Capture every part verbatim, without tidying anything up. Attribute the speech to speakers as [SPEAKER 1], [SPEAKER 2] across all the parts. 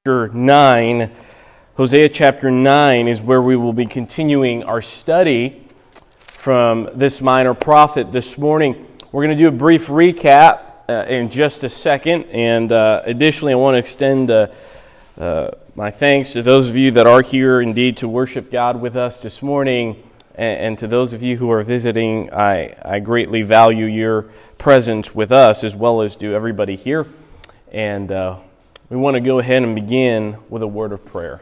[SPEAKER 1] chapter nine. Hosea chapter nine is where we will be continuing our study from this minor prophet this morning. We're going to do a brief recap uh, in just a second, and uh, additionally I want to extend uh, uh, my thanks to those of you that are here indeed to worship God with us this morning, and, and to those of you who are visiting. I, I greatly value your presence with us, as well as do everybody here, and uh, we want to go ahead and begin with a word of prayer.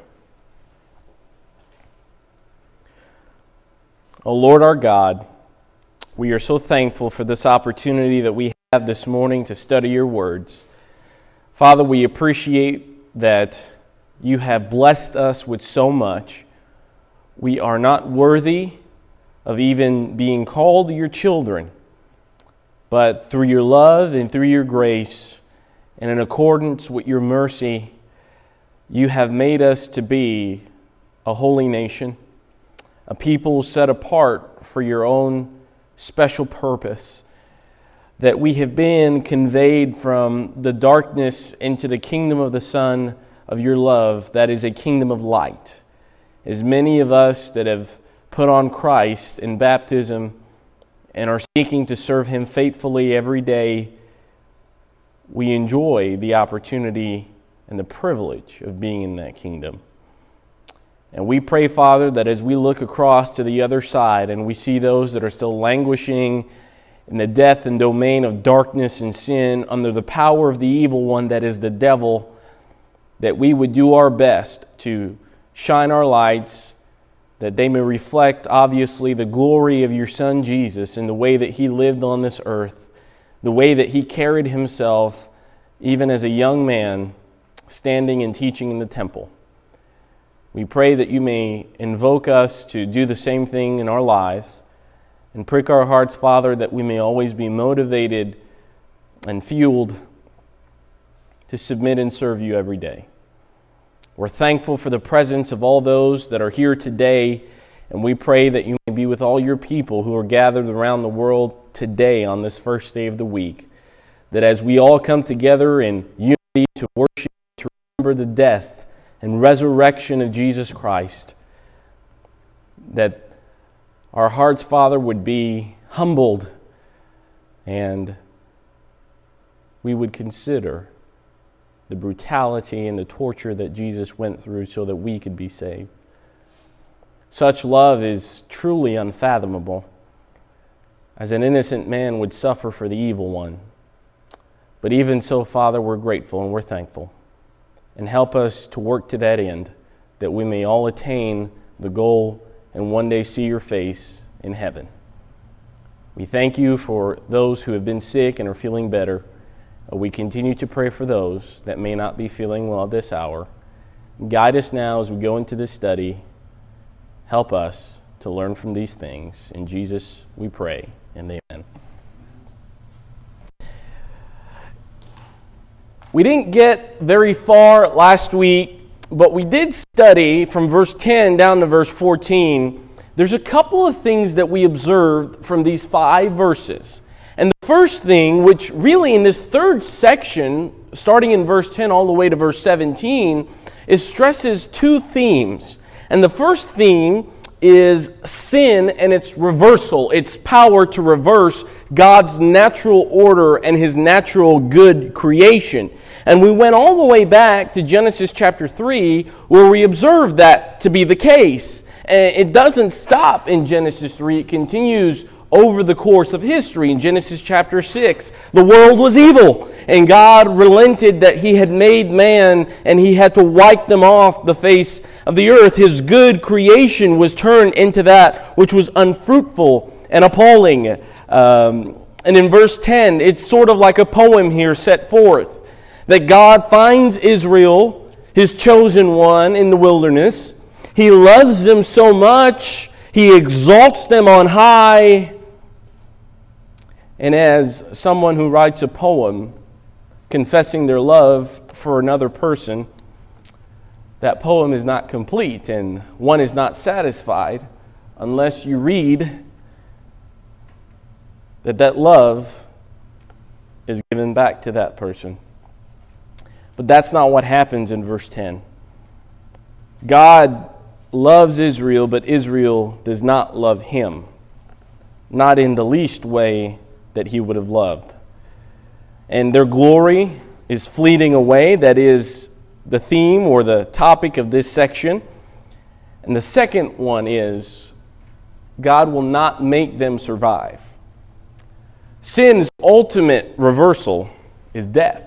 [SPEAKER 1] O Lord our God, we are so thankful for this opportunity that we have this morning to study your words. Father, we appreciate that you have blessed us with so much. We are not worthy of even being called your children, but through your love and through your grace, and in accordance with your mercy, you have made us to be a holy nation, a people set apart for your own special purpose, that we have been conveyed from the darkness into the kingdom of the Son of your love, that is a kingdom of light. As many of us that have put on Christ in baptism and are seeking to serve Him faithfully every day, we enjoy the opportunity and the privilege of being in that kingdom. And we pray, Father, that as we look across to the other side and we see those that are still languishing in the death and domain of darkness and sin under the power of the evil one that is the devil, that we would do our best to shine our lights, that they may reflect, obviously, the glory of your Son Jesus in the way that He lived on this earth, the way that He carried Himself even as a young man standing and teaching in the temple. We pray that you may invoke us to do the same thing in our lives and prick our hearts, Father, that we may always be motivated and fueled to submit and serve you every day. We're thankful for the presence of all those that are here today, and we pray that you may be with all your people who are gathered around the world today on this first day of the week, that as we all come together in unity to worship, to remember the death and resurrection of Jesus Christ, that our hearts, Father, would be humbled and we would consider the brutality and the torture that Jesus went through so that we could be saved. Such love is truly unfathomable, as an innocent man would suffer for the evil one. But even so, Father, we're grateful and we're thankful. And help us to work to that end, that we may all attain the goal and one day see your face in heaven. We thank you for those who have been sick and are feeling better. We continue to pray for those that may not be feeling well at this hour. Guide us now as we go into this study. Help us to learn from these things. In Jesus we pray, and amen. We didn't get very far last week, but we did study from verse ten down to verse fourteen. There's a couple of things that we observed from these five verses. And the first thing, which really in this third section, starting in verse ten all the way to verse seventeen, is stresses two themes. And the first theme is sin and its reversal, its power to reverse God's natural order and His natural good creation. And we went all the way back to Genesis chapter three, where we observed that to be the case. And it doesn't stop in Genesis three, it continues over the course of history. In Genesis chapter six, the world was evil, and God relented that He had made man, and He had to wipe them off the face of the earth. His good creation was turned into that which was unfruitful and appalling. Um, and in verse ten, it's sort of like a poem here set forth, that God finds Israel, His chosen one, in the wilderness. He loves them so much, He exalts them on high. And as someone who writes a poem confessing their love for another person, that poem is not complete, and one is not satisfied unless you read that that love is given back to that person. But that's not what happens in verse ten. God loves Israel, but Israel does not love him, not in the least way that he would have loved. And their glory is fleeting away. That is the theme or the topic of this section. And the second one is, God will not make them survive. Sin's ultimate reversal is death.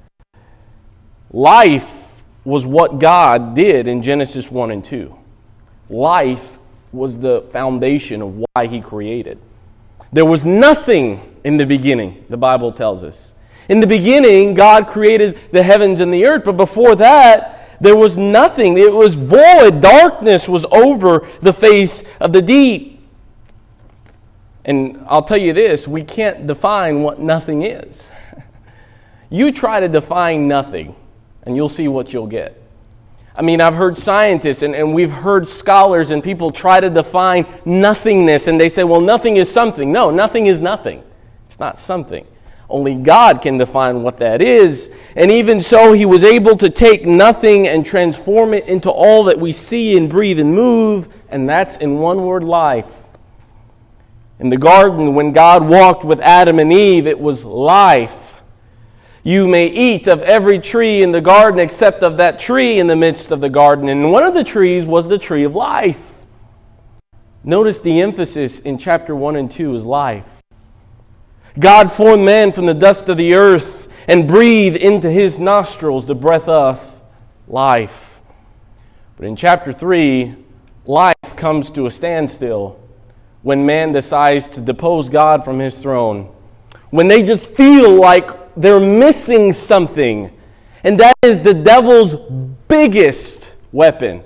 [SPEAKER 1] Life was what God did in Genesis one and two. Life was the foundation of why he created. There was nothing in the beginning, the Bible tells us. In the beginning, God created the heavens and the earth, but before that, there was nothing. It was void. Darkness was over the face of the deep. And I'll tell you this, we can't define what nothing is. You try to define nothing, and you'll see what you'll get. I mean, I've heard scientists and, and we've heard scholars and people try to define nothingness, and they say, well, nothing is something. No, nothing is nothing. It's not something. Only God can define what that is. And even so, he was able to take nothing and transform it into all that we see and breathe and move, and that's in one word, life. In the garden, when God walked with Adam and Eve, it was life. You may eat of every tree in the garden except of that tree in the midst of the garden. And one of the trees was the tree of life. Notice the emphasis in chapter one and two is life. God formed man from the dust of the earth and breathed into his nostrils the breath of life. But in chapter three, life comes to a standstill when man decides to depose God from his throne. When they just feel like they're missing something. And that is the devil's biggest weapon.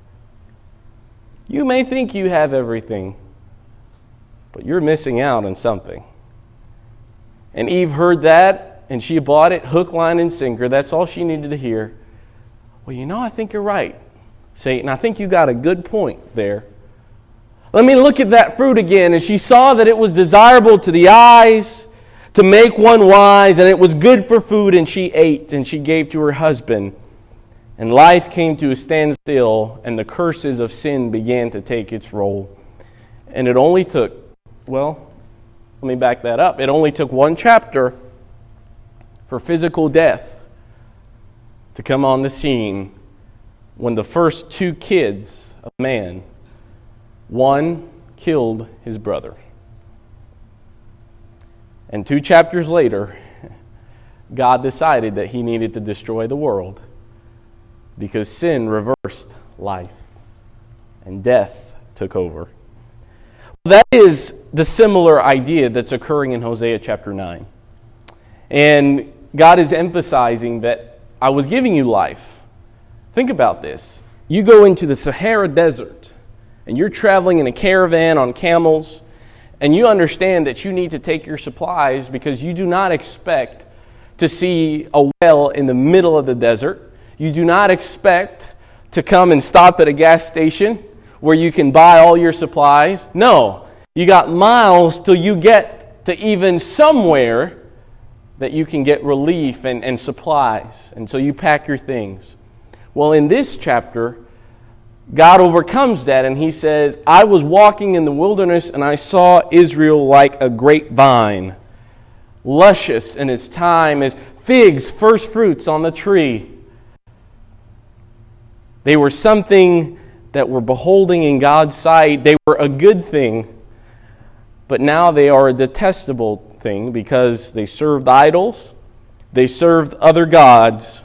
[SPEAKER 1] You may think you have everything, but you're missing out on something. And Eve heard that, and she bought it hook, line, and sinker. That's all she needed to hear. Well, you know, I think you're right, Satan. I think you got a good point there. Let me look at that fruit again. And she saw that it was desirable to the eyes, to make one wise, and it was good for food, and she ate, and she gave to her husband. And life came to a standstill, and the curses of sin began to take its roll. And it only took, well, let me back that up. It only took one chapter for physical death to come on the scene when the first two kids of man, one killed his brother. And two chapters later, God decided that he needed to destroy the world because sin reversed life and death took over. That is the similar idea that's occurring in Hosea chapter nine. And God is emphasizing that I was giving you life. Think about this. You go into the Sahara Desert and you're traveling in a caravan on camels, and you understand that you need to take your supplies because you do not expect to see a well in the middle of the desert. You do not expect to come and stop at a gas station where you can buy all your supplies. No, you got miles till you get to even somewhere that you can get relief and, and supplies. And so you pack your things. Well, in this chapter, God overcomes that, and he says, I was walking in the wilderness and I saw Israel like a grapevine, luscious in its time as figs, first fruits on the tree. They were something that were beholding in God's sight. They were a good thing, but now they are a detestable thing because they served idols, they served other gods.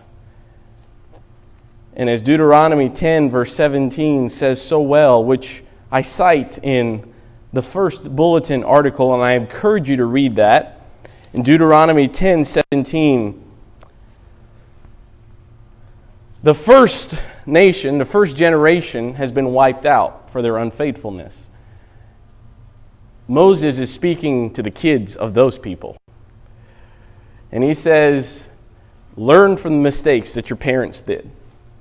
[SPEAKER 1] And as Deuteronomy ten, verse seventeen says so well, which I cite in the first bulletin article, and I encourage you to read that. In Deuteronomy ten, seventeen, the first nation, the first generation has been wiped out for their unfaithfulness. Moses is speaking to the kids of those people. And he says, learn from the mistakes that your parents did.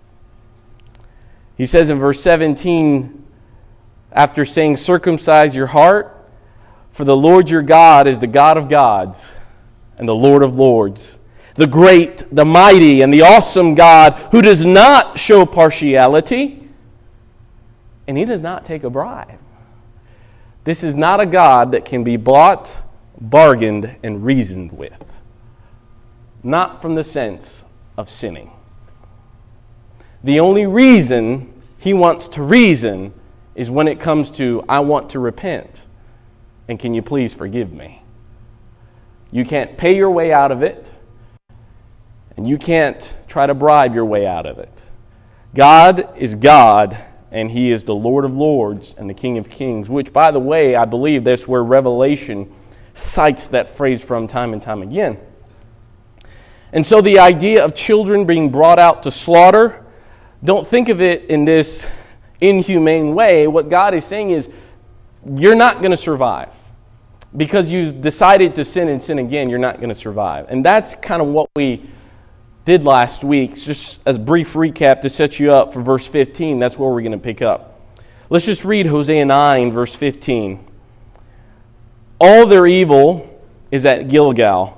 [SPEAKER 1] He says in verse seventeen, after saying, circumcise your heart, for the Lord your God is the God of gods and the Lord of lords, the great, the mighty, and the awesome God who does not show partiality, and He does not take a bribe. This is not a God that can be bought, bargained, and reasoned with. Not from the sense of sinning. The only reason He wants to reason is when it comes to, I want to repent, and can you please forgive me? You can't pay your way out of it, and you can't try to bribe your way out of it. God is God, and He is the Lord of Lords and the King of Kings, which, by the way, I believe that's where Revelation cites that phrase from time and time again. And so the idea of children being brought out to slaughter, don't think of it in this inhumane way. What God is saying is, you're not going to survive. Because you've decided to sin and sin again, you're not going to survive. And that's kind of what we did last week. Just as a brief recap to set you up for verse fifteen, that's where we're going to pick up. Let's just read Hosea nine, verse fifteen. All their evil is at Gilgal.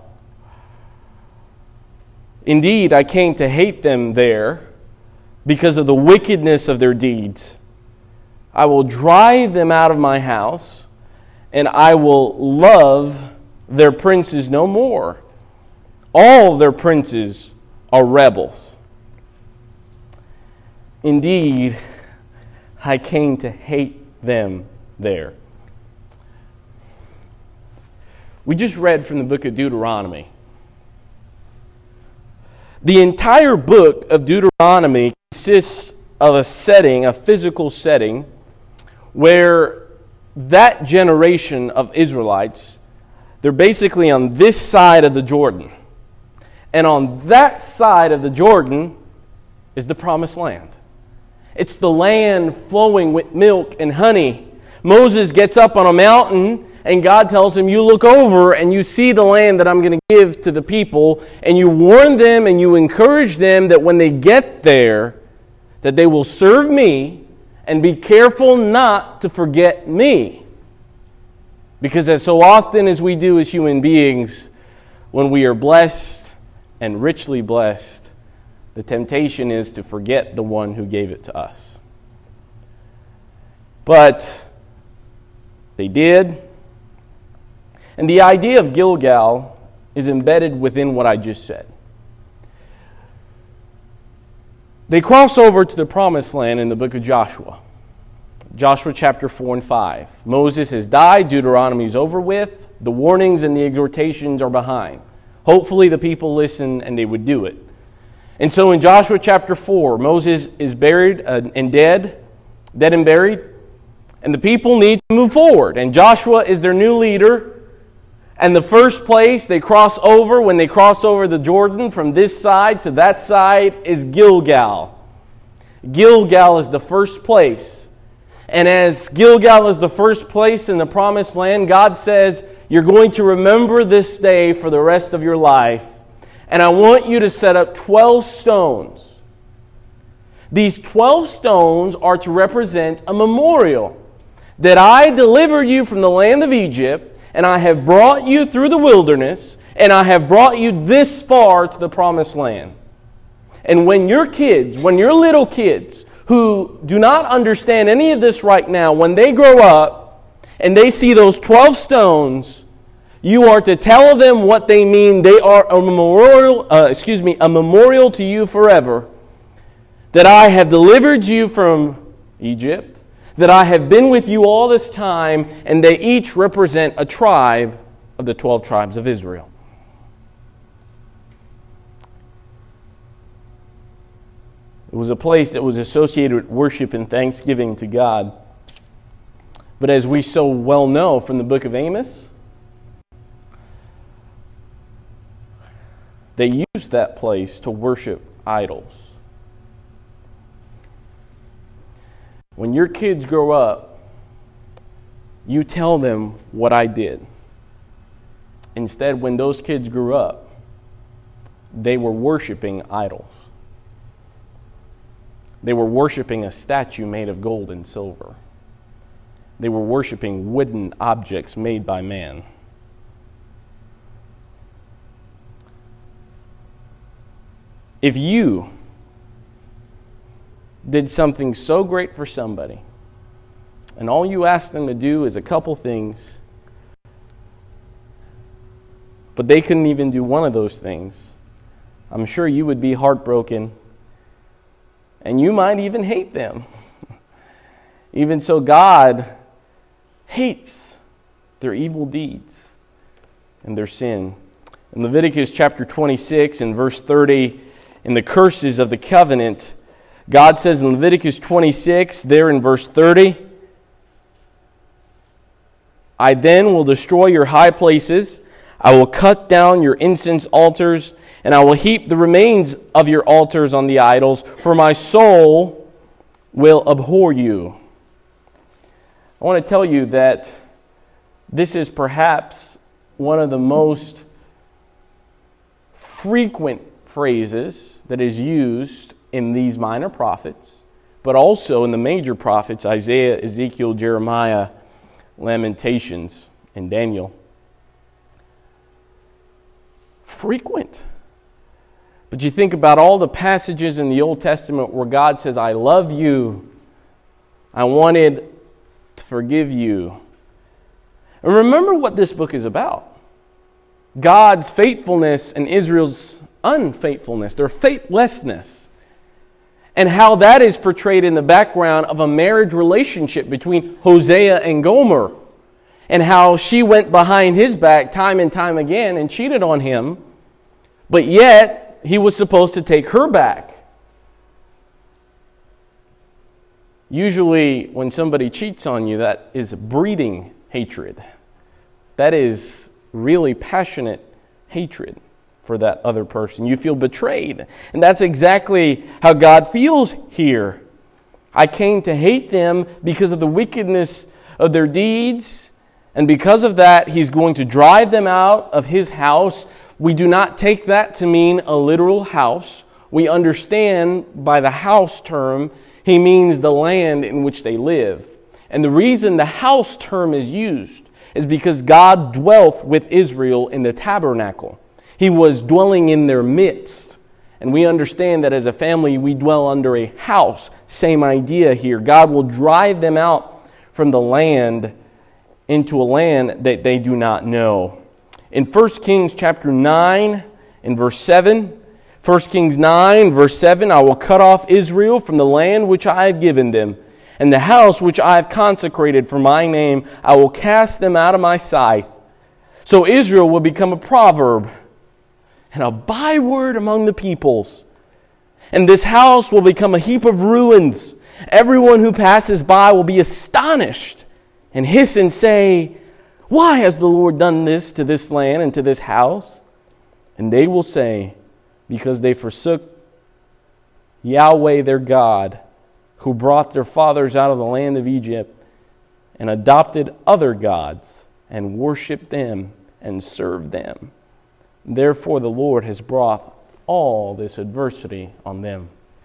[SPEAKER 1] Indeed, I came to hate them there because of the wickedness of their deeds. I will drive them out of my house, and I will love their princes no more. All their princes are rebels. Indeed, I came to hate them there. We just read from the book of Deuteronomy. The entire book of Deuteronomy consists of a setting, a physical setting, where that generation of Israelites, they're basically on this side of the Jordan. And on that side of the Jordan is the Promised Land. It's the land flowing with milk and honey. Moses gets up on a mountain, and God tells him, you look over and you see the land that I'm going to give to the people, and you warn them and you encourage them that when they get there, that they will serve me and be careful not to forget me. Because as so often as we do as human beings, when we are blessed and richly blessed, the temptation is to forget the one who gave it to us. But they did. And the idea of Gilgal is embedded within what I just said. They cross over to the Promised Land in the book of Joshua. Joshua chapter four and five. Moses has died. Deuteronomy is over with. The warnings and the exhortations are behind. Hopefully the people listen and they would do it. And so in Joshua chapter four, Moses is buried and dead, dead and buried. And the people need to move forward. And Joshua is their new leader. And the first place they cross over, when they cross over the Jordan from this side to that side, is Gilgal. Gilgal is the first place. And as Gilgal is the first place in the Promised Land, God says, you're going to remember this day for the rest of your life. And I want you to set up twelve stones. These twelve stones are to represent a memorial that I delivered you from the land of Egypt, and I have brought you through the wilderness, and I have brought you this far to the Promised Land. And when your kids, when your little kids, who do not understand any of this right now, when they grow up and they see those twelve stones, you are to tell them what they mean. They are a memorial, uh, excuse me, a memorial to you forever, that I have delivered you from Egypt, that I have been with you all this time, and they each represent a tribe of the twelve tribes of Israel. It was a place that was associated with worship and thanksgiving to God. But as we so well know from the book of Amos, they used that place to worship idols. When your kids grow up, you tell them what I did. Instead, when those kids grew up, they were worshiping idols. They were worshiping a statue made of gold and silver. They were worshiping wooden objects made by man. If you did something so great for somebody, and all you asked them to do is a couple things, but they couldn't even do one of those things, I'm sure you would be heartbroken, and you might even hate them. Even so, God hates their evil deeds and their sin. In Leviticus chapter twenty-six and verse thirty, in the curses of the covenant, God says in Leviticus twenty-six, there in verse thirty, I then will destroy your high places, I will cut down your incense altars, and I will heap the remains of your altars on the idols, for my soul will abhor you. I want to tell you that this is perhaps one of the most frequent phrases that is used in these minor prophets, but also in the major prophets, Isaiah, Ezekiel, Jeremiah, Lamentations, and Daniel. Frequent. But you think about all the passages in the Old Testament where God says, I love you. I wanted to forgive you. And remember what this book is about. God's faithfulness and Israel's unfaithfulness, their faithlessness. And how that is portrayed in the background of a marriage relationship between Hosea and Gomer. And how she went behind his back time and time again and cheated on him. But yet, he was supposed to take her back. Usually, when somebody cheats on you, that is breeding hatred. That is really passionate hatred for that other person. You feel betrayed. And that's exactly how God feels here. I came to hate them because of the wickedness of their deeds. And because of that, He's going to drive them out of His house. We do not take that to mean a literal house. We understand by the house term, He means the land in which they live. And the reason the house term is used is because God dwelt with Israel in the tabernacle. He was dwelling in their midst. And we understand that as a family, we dwell under a house. Same idea here. God will drive them out from the land into a land that they do not know. In First Kings chapter nine, in verse seven, First Kings nine, verse seven, I will cut off Israel from the land which I have given them, and the house which I have consecrated for my name, I will cast them out of my sight. So Israel will become a proverb and a byword among the peoples. And this house will become a heap of ruins. Everyone who passes by will be astonished and hiss and say, why has the Lord done this to this land and to this house? And they will say, because they forsook Yahweh their God, who brought their fathers out of the land of Egypt, and adopted other gods, and worshipped them, and served them. Therefore the Lord has brought all this adversity on them.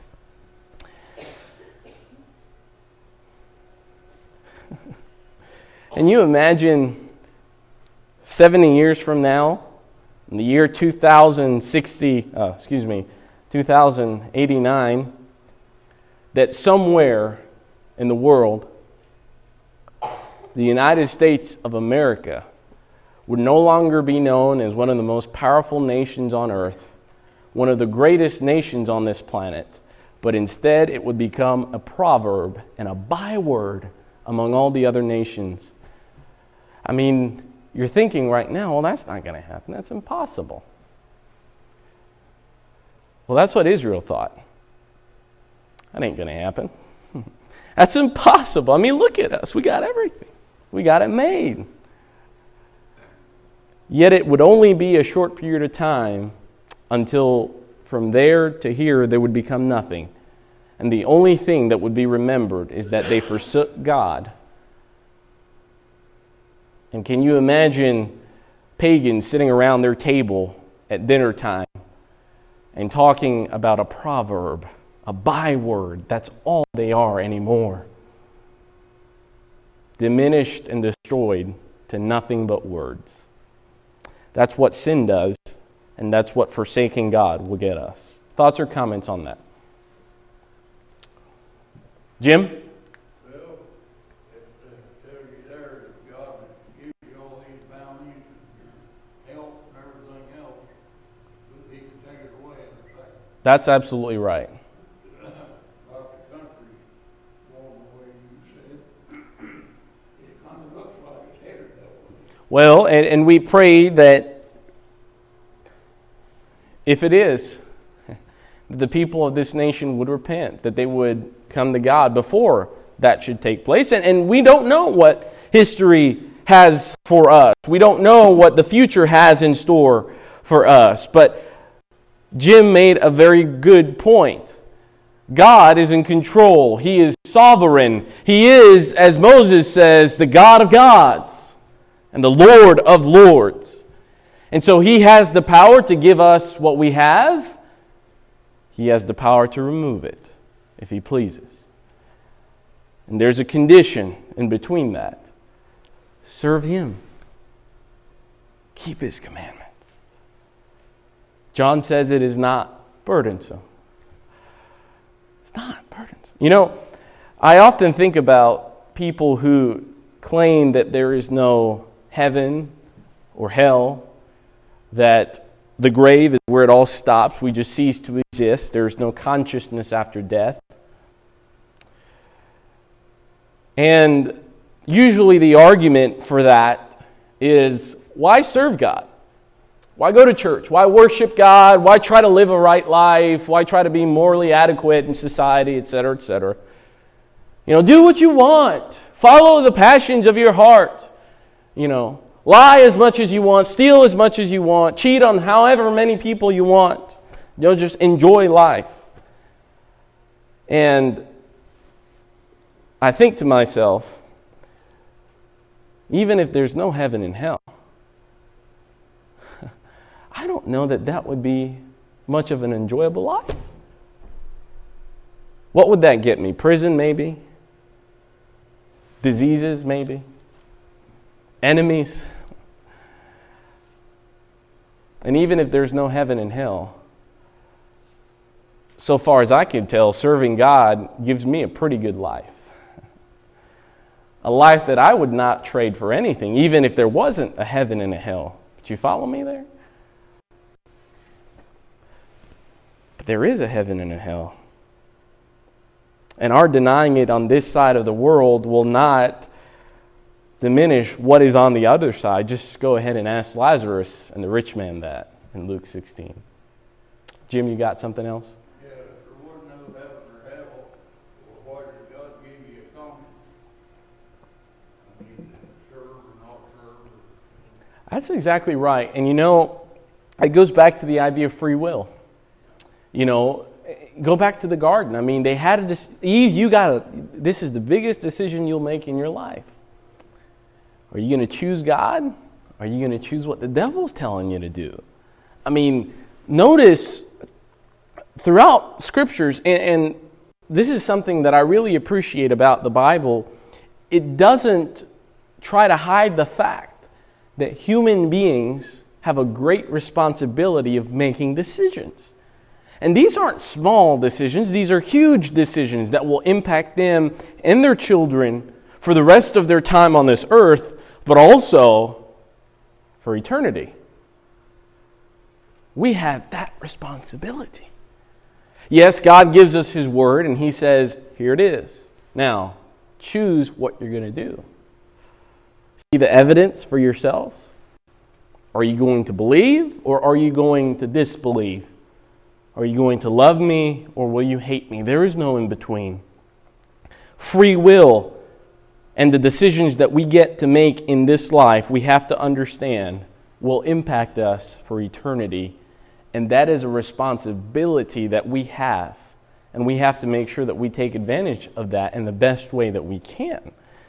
[SPEAKER 1] And you imagine seventy years from now, in the year two thousand sixty, uh, excuse me, two thousand eighty-nine, that somewhere in the world, the United States of America would no longer be known as one of the most powerful nations on earth, one of the greatest nations on this planet, but instead it would become a proverb and a byword among all the other nations. I mean, you're thinking right now, well, that's not going to happen. That's impossible. Well, that's what Israel thought. That ain't going to happen. That's impossible. I mean, look at us. We got everything. We got it made. Yet it would only be a short period of time until from there to here there would become nothing. And the only thing that would be remembered is that they forsook God. And can you imagine pagans sitting around their table at dinner time and talking about a proverb, a byword? That's all they are anymore. Diminished and destroyed to nothing but words. That's what sin does, and that's what forsaking God will get us. Thoughts or comments on that? Jim?
[SPEAKER 2] Well, it tells you there that God gives you all these bounties and your health and everything else, but He can take it away in a second.
[SPEAKER 1] That's absolutely right.
[SPEAKER 2] Like the country going the way you said, it kind of looks like it's headed that way.
[SPEAKER 1] Well, and, and we pray that if it is, the people of this nation would repent, that they would come to God before that should take place. And, and we don't know what history has for us. We don't know what the future has in store for us. But Jim made a very good point. God is in control. He is sovereign. He is, as Moses says, the God of gods and the Lord of lords. And so He has the power to give us what we have. He has the power to remove it if He pleases. And there's a condition in between that. Serve Him. Keep His commandments. John says it is not burdensome. It's not burdensome. You know, I often think about people who claim that there is no heaven or hell, that the grave is where it all stops. We just cease to exist. There's no consciousness after death. And usually the argument for that is, why serve God? Why go to church? Why worship God? Why try to live a right life? Why try to be morally adequate in society, et cetera, et cetera? You know, do what you want. Follow the passions of your heart. You know, lie as much as you want, steal as much as you want, cheat on however many people you want. You know, just enjoy life. And I think to myself, even if there's no heaven and hell, I don't know that that would be much of an enjoyable life. What would that get me? Prison, maybe? Diseases, maybe? Enemies? And even if there's no heaven and hell, so far as I can tell, serving God gives me a pretty good life. A life that I would not trade for anything, even if there wasn't a heaven and a hell. But you follow me there? But there is a heaven and a hell. And our denying it on this side of the world will not diminish what is on the other side. Just go ahead and ask Lazarus and the rich man that in Luke sixteen. Jim, you got something else?
[SPEAKER 2] Yeah, if there was no heaven or hell, well, why did God give you a conscience? I mean, serve or not serve?
[SPEAKER 1] That's exactly right. And you know, it goes back to the idea of free will. You know, go back to the garden. I mean, they had a dis- Eve, you got to, this is the biggest decision you'll make in your life. Are you going to choose God? Are you going to choose what the devil's telling you to do? I mean, notice throughout scriptures, and, and this is something that I really appreciate about the Bible, it doesn't try to hide the fact that human beings have a great responsibility of making decisions. And these aren't small decisions, these are huge decisions that will impact them and their children for the rest of their time on this earth, but also for eternity. We have that responsibility. Yes, God gives us His Word, and He says, here it is. Now, choose what you're going to do. See the evidence for yourselves? Are you going to believe, or are you going to disbelieve? Are you going to love me, or will you hate me? There is no in between. Free will and the decisions that we get to make in this life, we have to understand, will impact us for eternity. And that is a responsibility that we have. And we have to make sure that we take advantage of that in the best way that we can.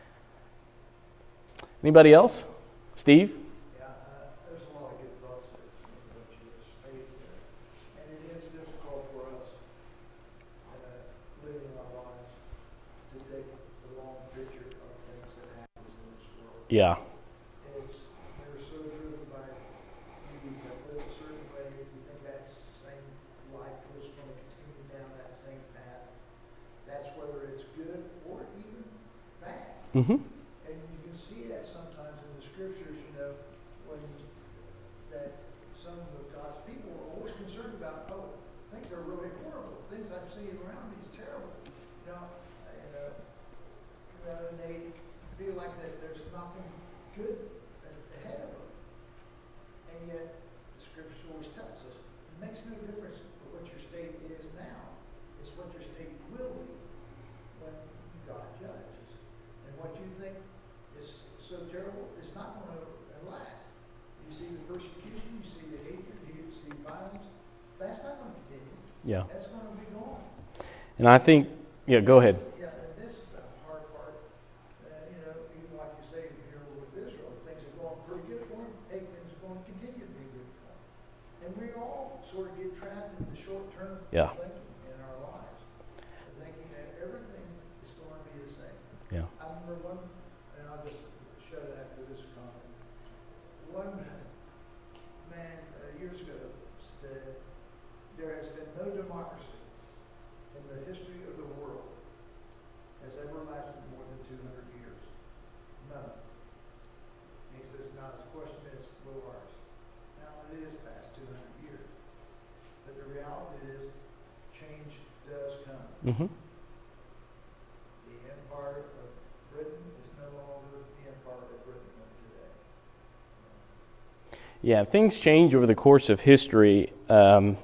[SPEAKER 1] Anybody else? Steve?
[SPEAKER 3] Yeah, uh, there's a lot of good thoughts that what you just stated there. And it is difficult for us uh, living our lives to take the long picture of things that happens in this world.
[SPEAKER 1] Yeah.
[SPEAKER 3] It's, we're so driven by, you have lived a certain way, you think that's the same life was going
[SPEAKER 1] Mm-hmm.
[SPEAKER 3] And you can see that sometimes in the scriptures, you know, when that some of God's people are always concerned about, oh, things are really horrible. Things I'm seeing around me is terrible. You know, and, uh, you know, and they feel like that there's nothing good that's ahead of them. And yet, the scripture always tells us, it makes no difference what your state is now. It's what your state will be when God judges. And what you think is so terrible is not going to last. You see the persecution, you see the hatred, you see violence. That's not going to continue.
[SPEAKER 1] Yeah.
[SPEAKER 3] That's going to be gone.
[SPEAKER 1] And I think, yeah, go ahead.
[SPEAKER 3] Yeah, and this is the hard part. Uh, you know, even like you say here with Israel, things are going pretty good for them. Hey, things are going to continue to be good for them. And we all sort of get trapped in the short-term
[SPEAKER 1] Yeah.
[SPEAKER 3] thinking in our lives, thinking that everything is going to be the same.
[SPEAKER 1] Yeah.
[SPEAKER 3] I remember one, and I'll just shut it after this comment. One man uh, years ago said, there has been no democracy in the history of the world has ever lasted more than two hundred years. None. And he says, now the question is, will ours? Now it is past two hundred years. But the reality is, change does come.
[SPEAKER 1] Mm-hmm.
[SPEAKER 3] The empire of Britain is no longer the empire of Britain of today.
[SPEAKER 1] Yeah, things change over the course of history. Um,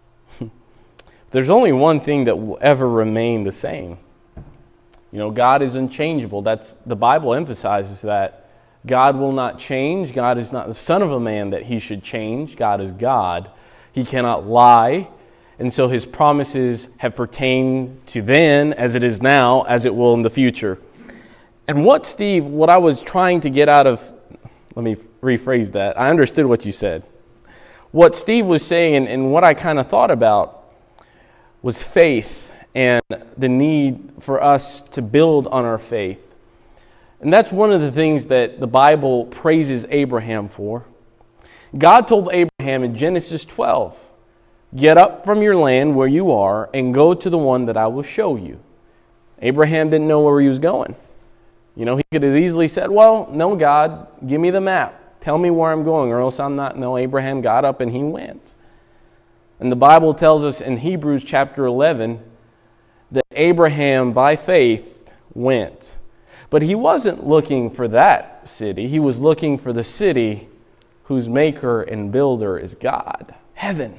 [SPEAKER 1] there's only one thing that will ever remain the same. You know, God is unchangeable. That's the Bible emphasizes that. God will not change. God is not the son of a man that he should change. God is God. He cannot lie. And so his promises have pertained to then as it is now, as it will in the future. And what, Steve, what I was trying to get out of, let me rephrase that. I understood what you said. What Steve was saying and, and what I kind of thought about was faith and the need for us to build on our faith. And that's one of the things that the Bible praises Abraham for. God told Abraham in Genesis twelve, get up from your land where you are and go to the one that I will show you. Abraham didn't know where he was going. You know, he could have easily said, well, no, God, give me the map. Tell me where I'm going or else I'm not. No, Abraham got up and he went. And the Bible tells us in Hebrews chapter eleven that Abraham, by faith, went. But he wasn't looking for that city. He was looking for the city whose maker and builder is God, heaven.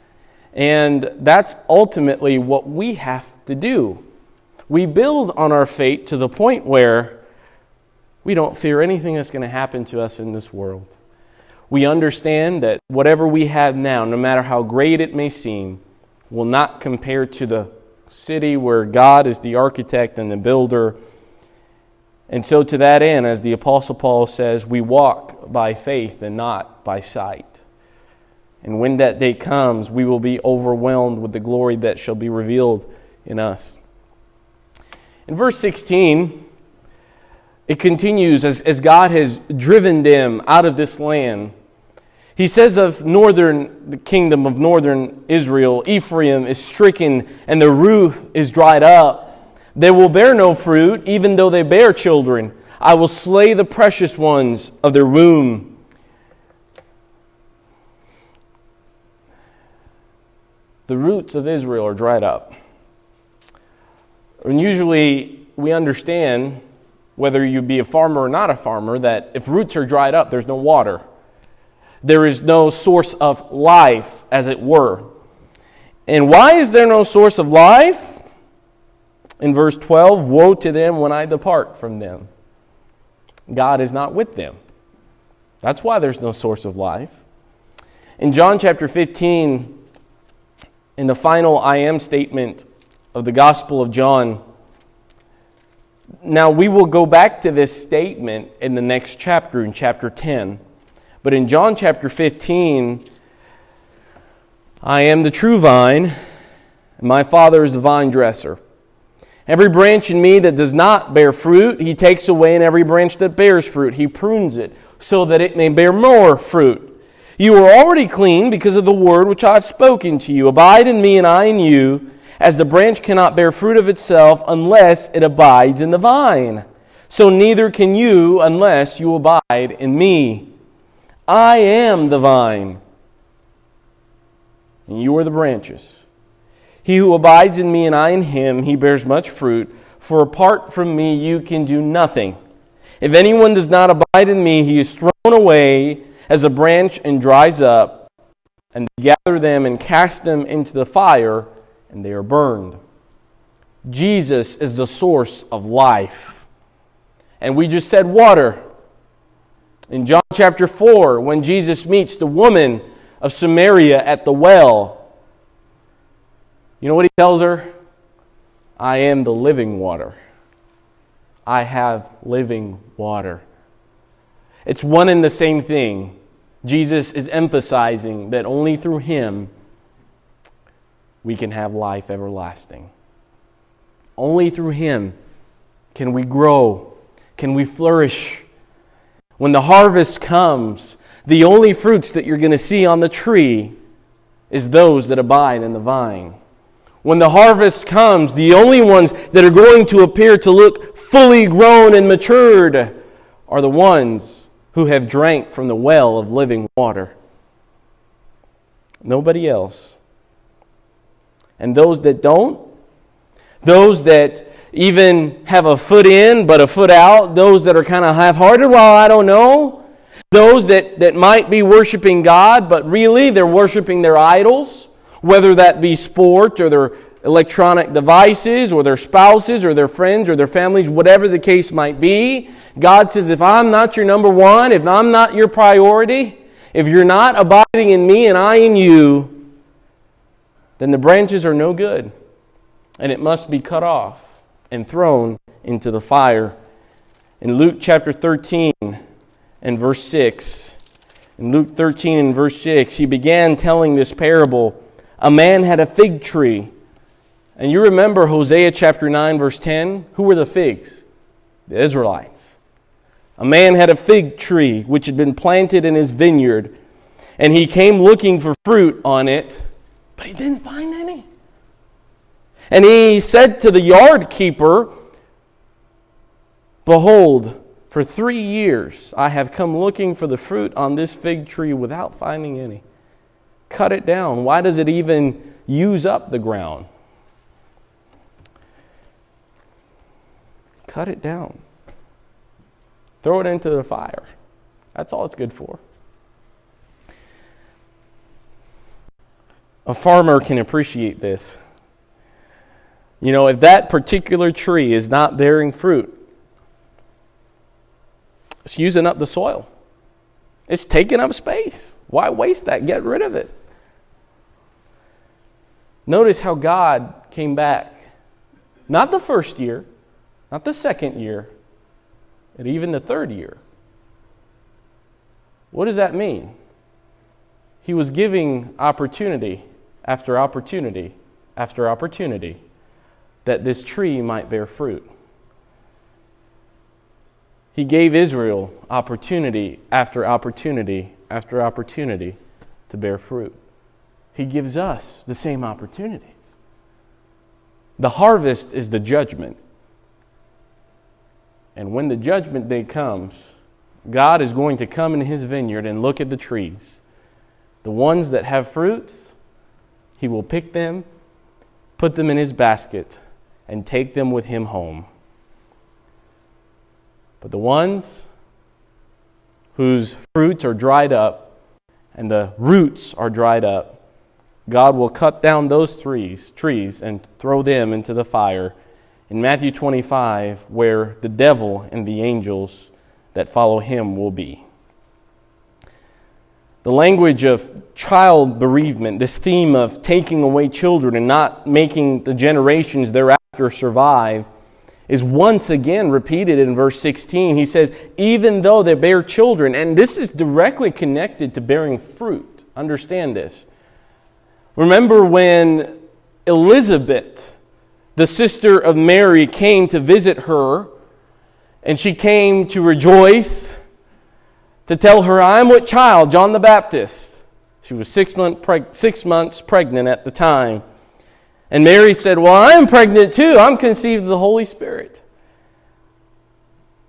[SPEAKER 1] And that's ultimately what we have to do. We build on our faith to the point where we don't fear anything that's going to happen to us in this world. We understand that whatever we have now, no matter how great it may seem, will not compare to the city where God is the architect and the builder. And so to that end, as the Apostle Paul says, we walk by faith and not by sight. And when that day comes, we will be overwhelmed with the glory that shall be revealed in us. In verse sixteen, it continues as, as God has driven them out of this land. He says of northern, the kingdom of northern Israel, Ephraim is stricken and the roof is dried up. They will bear no fruit, even though they bear children. I will slay the precious ones of their womb. The roots of Israel are dried up. And usually we understand, whether you be a farmer or not a farmer, that if roots are dried up, there's no water. There is no source of life, as it were. And why is there no source of life? In verse twelve, woe to them when I depart from them. God is not with them. That's why there's no source of life. In John chapter fifteen, in the final I am statement of the Gospel of John, now we will go back to this statement in the next chapter, in chapter ten. But in John chapter fifteen, I am the true vine, and my Father is the vine dresser. Every branch in me that does not bear fruit, He takes away, and every branch that bears fruit, He prunes it, so that it may bear more fruit. You are already clean because of the word which I have spoken to you. Abide in me, and I in you, as the branch cannot bear fruit of itself unless it abides in the vine. so neither can you unless you abide in me. I am the vine, and you are the branches. He who abides in me and I in him, he bears much fruit, for apart from me you can do nothing. If anyone does not abide in me, he is thrown away as a branch and dries up, and they gather them and cast them into the fire, and they are burned. Jesus is the source of life. And we just said water. In John chapter four, when Jesus meets the woman of Samaria at the well, you know what he tells her? I am the living water. I have living water. It's one and the same thing. Jesus is emphasizing that only through him we can have life everlasting. Only through him can we grow, can we flourish. When the harvest comes, the only fruits that you're going to see on the tree is those that abide in the vine. When the harvest comes, the only ones that are going to appear to look fully grown and matured are the ones who have drank from the well of living water. Nobody else. And those that don't, those that even have a foot in but a foot out, those that are kind of half-hearted, well, I don't know. Those that, that might be worshiping God, but really they're worshiping their idols, whether that be sport or their electronic devices or their spouses or their friends or their families, whatever the case might be. God says, if I'm not your number one, if I'm not your priority, if you're not abiding in me and I in you, then the branches are no good. And it must be cut off and thrown into the fire. In Luke chapter thirteen and verse six, in Luke thirteen and verse six, he began telling this parable. A man had a fig tree. And you remember Hosea chapter nine verse ten? Who were the figs? The Israelites. A man had a fig tree which had been planted in his vineyard, and he came looking for fruit on it, but he didn't find any. And he said to the yard keeper, behold, for three years I have come looking for the fruit on this fig tree without finding any. Cut it down. Why does it even use up the ground? Cut it down. Throw it into the fire. That's all it's good for. A farmer can appreciate this. You know, if that particular tree is not bearing fruit, it's using up the soil. It's taking up space. Why waste that? Get rid of it. Notice how God came back. Not the first year, not the second year, but even the third year. What does that mean? He was giving opportunity after opportunity after opportunity that this tree might bear fruit. He gave Israel opportunity after opportunity after opportunity to bear fruit. He gives us the same opportunities. The harvest is the judgment. And when the judgment day comes, God is going to come in his vineyard and look at the trees. The ones that have fruits, he will pick them, put them in his basket, and take them with him home. But the ones whose fruits are dried up and the roots are dried up, God will cut down those trees, trees and throw them into the fire. In Matthew twenty-five, where the devil and the angels that follow him will be. The language of child bereavement, this theme of taking away children and not making the generations thereafter survive, is once again repeated in verse sixteen. He says, even though they bear children, and this is directly connected to bearing fruit. Understand this. Remember when Elizabeth, the sister of Mary, came to visit her, and she came to rejoice, to tell her, I am with child, John the Baptist. She was six, month preg- six months pregnant at the time. And Mary said, well, I am pregnant too. I'm conceived of the Holy Spirit.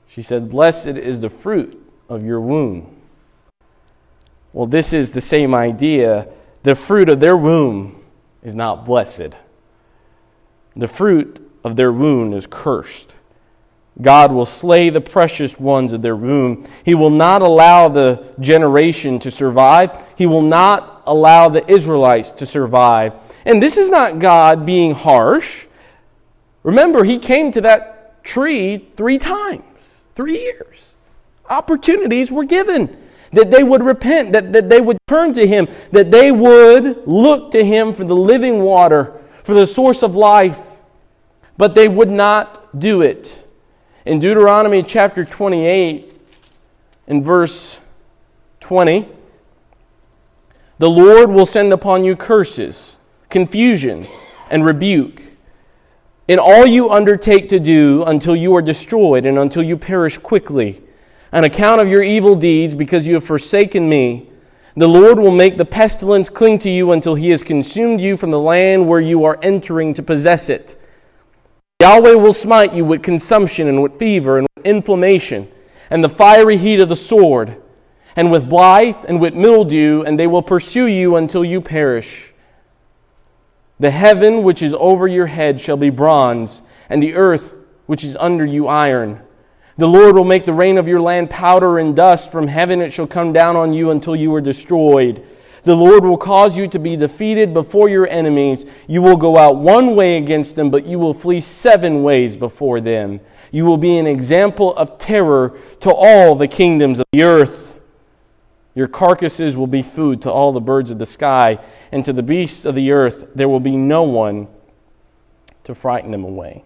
[SPEAKER 1] She said, "Blessed is the fruit of your womb." Well, this is the same idea. The fruit of their womb is not blessed. The fruit of their womb is cursed. God will slay the precious ones of their womb. He will not allow the generation to survive. He will not allow the Israelites to survive. And this is not God being harsh. Remember, He came to that tree three times, three years. Opportunities were given that they would repent, that, that they would turn to Him, that they would look to Him for the living water, for the source of life. But they would not do it. In Deuteronomy chapter twenty-eight, in verse twenty, the Lord will send upon you curses, confusion, and rebuke in all you undertake to do until you are destroyed and until you perish quickly. On account of your evil deeds, because you have forsaken me, the Lord will make the pestilence cling to you until He has consumed you from the land where you are entering to possess it. Yahweh will smite you with consumption and with fever and with inflammation and the fiery heat of the sword and with blight and with mildew, and they will pursue you until you perish. The heaven which is over your head shall be bronze, and the earth which is under you iron. The Lord will make the rain of your land powder and dust. From heaven it shall come down on you until you are destroyed. The Lord will cause you to be defeated before your enemies. You will go out one way against them, but you will flee seven ways before them. You will be an example of terror to all the kingdoms of the earth. Your carcasses will be food to all the birds of the sky, and to the beasts of the earth there will be no one to frighten them away.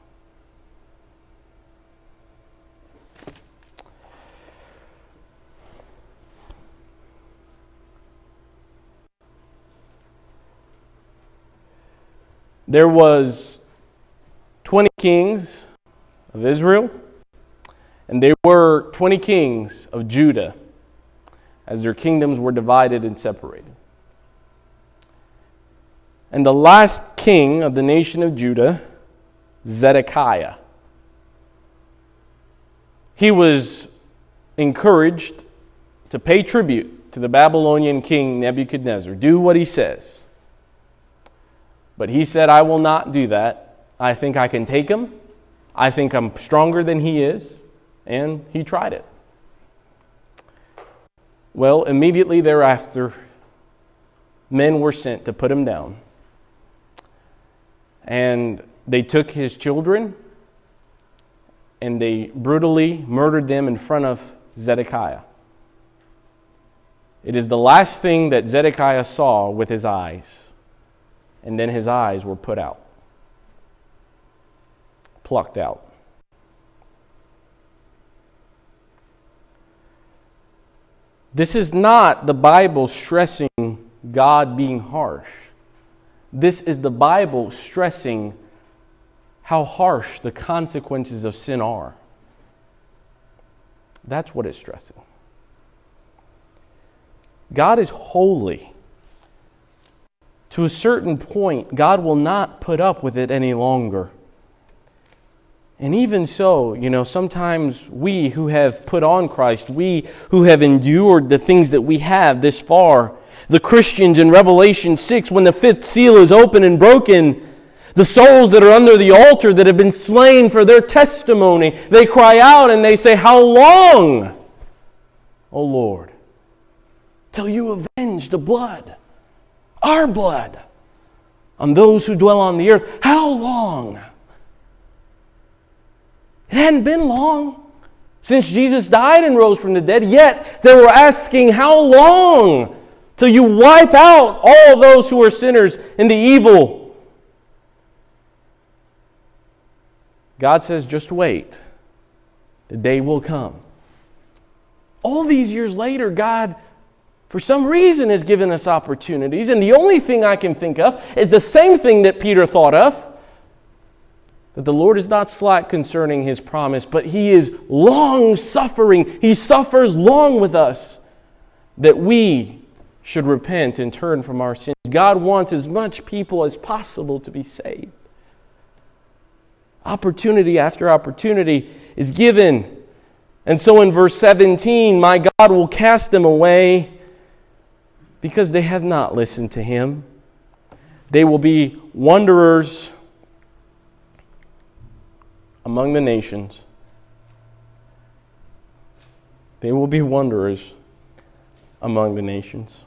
[SPEAKER 1] There was twenty kings of Israel, and there were twenty kings of Judah, as their kingdoms were divided and separated. And the last king of the nation of Judah, Zedekiah, he was encouraged to pay tribute to the Babylonian king Nebuchadnezzar. Do what he says. But he said, "I will not do that. I think I can take him. I think I'm stronger than he is." And he tried it. Well, immediately thereafter, men were sent to put him down. And they took his children and they brutally murdered them in front of Zedekiah. It is the last thing that Zedekiah saw with his eyes. And then his eyes were put out, plucked out. This is not the Bible stressing God being harsh. This is the Bible stressing how harsh the consequences of sin are. That's what it's stressing. God is holy. To a certain point, God will not put up with it any longer. And even so, you know, sometimes we who have put on Christ, we who have endured the things that we have this far, the Christians in Revelation six, when the fifth seal is open and broken, the souls that are under the altar that have been slain for their testimony, they cry out and they say, "How long, O Lord, till you avenge the blood, our blood, on those who dwell on the earth? How long?" It hadn't been long since Jesus died and rose from the dead, yet they were asking, "How long till you wipe out all those who are sinners and the evil?" God says, "Just wait. The day will come." All these years later, God, for some reason, has given us opportunities, and the only thing I can think of is the same thing that Peter thought of, that the Lord is not slack concerning His promise, but He is long-suffering. He suffers long with us, that we should repent and turn from our sins. God wants as much people as possible to be saved. Opportunity after opportunity is given. And so in verse seventeen, my God will cast them away because they have not listened to Him. They will be wanderers among the nations. They will be wanderers among the nations.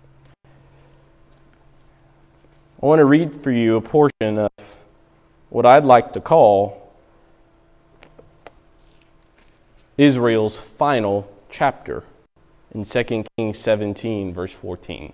[SPEAKER 1] I want to read for you a portion of what I'd like to call Israel's final chapter in Second Kings seventeen, verse fourteen.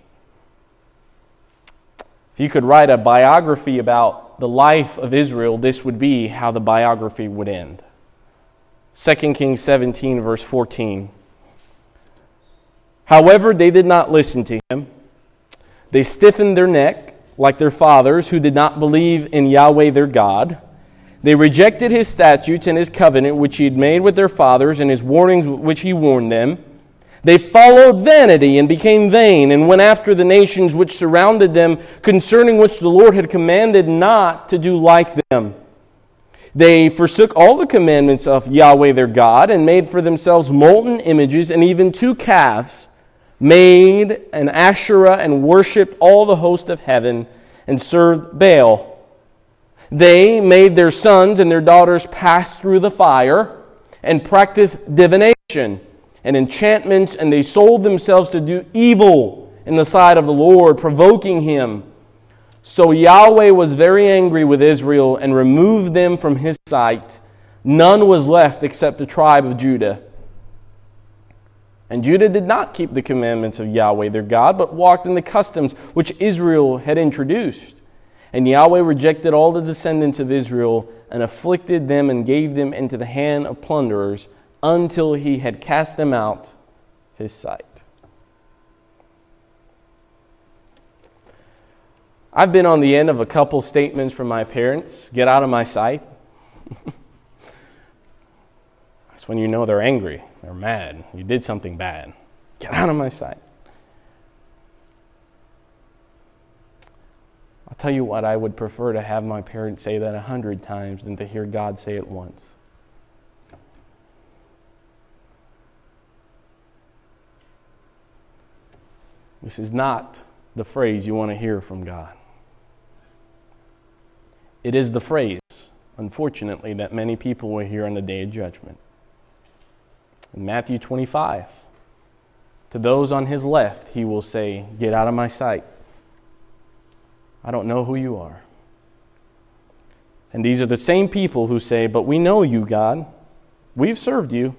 [SPEAKER 1] If you could write a biography about the life of Israel, this would be how the biography would end. Second Kings seventeen, verse fourteen. However, they did not listen to him. They stiffened their neck like their fathers who did not believe in Yahweh their God. They rejected his statutes and his covenant which he had made with their fathers and his warnings which he warned them. They followed vanity and became vain and went after the nations which surrounded them, concerning which the Lord had commanded not to do like them. They forsook all the commandments of Yahweh their God and made for themselves molten images and even two calves, made an Asherah and worshipped all the host of heaven and served Baal. They made their sons and their daughters pass through the fire and practiced divination and enchantments, and they sold themselves to do evil in the sight of the Lord, provoking him. So Yahweh was very angry with Israel and removed them from his sight. None was left except the tribe of Judah. And Judah did not keep the commandments of Yahweh their God, but walked in the customs which Israel had introduced. And Yahweh rejected all the descendants of Israel and afflicted them and gave them into the hand of plunderers until he had cast them out his sight. I've been on the end of a couple statements from my parents. Get out of my sight. That's when you know they're angry. They're mad. You did something bad. Get out of my sight. I'll tell you what, I would prefer to have my parents say that a hundred times than to hear God say it once. This is not the phrase you want to hear from God. It is the phrase, unfortunately, that many people will hear on the day of judgment. In Matthew twenty-five, to those on his left, he will say, "Get out of my sight. I don't know who you are." And these are the same people who say, "But we know you, God. We've served you."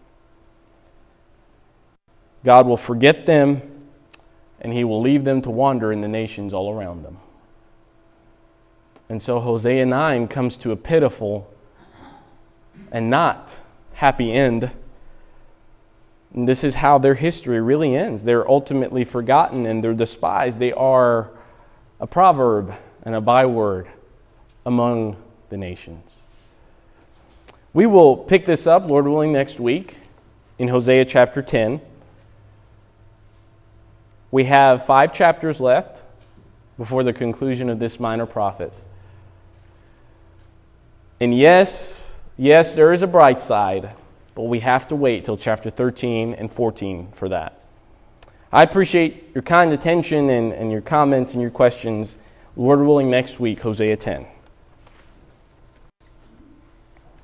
[SPEAKER 1] God will forget them, and he will leave them to wander in the nations all around them. And so Hosea nine comes to a pitiful and not happy end. And this is how their history really ends. They're ultimately forgotten and they're despised. They are a proverb and a byword among the nations. We will pick this up, Lord willing, next week in Hosea chapter ten. We have five chapters left before the conclusion of this minor prophet. And yes, yes, there is a bright side, but we have to wait till chapter thirteen and fourteen for that. I appreciate your kind attention and, and your comments and your questions. Lord willing, next week, Hosea ten.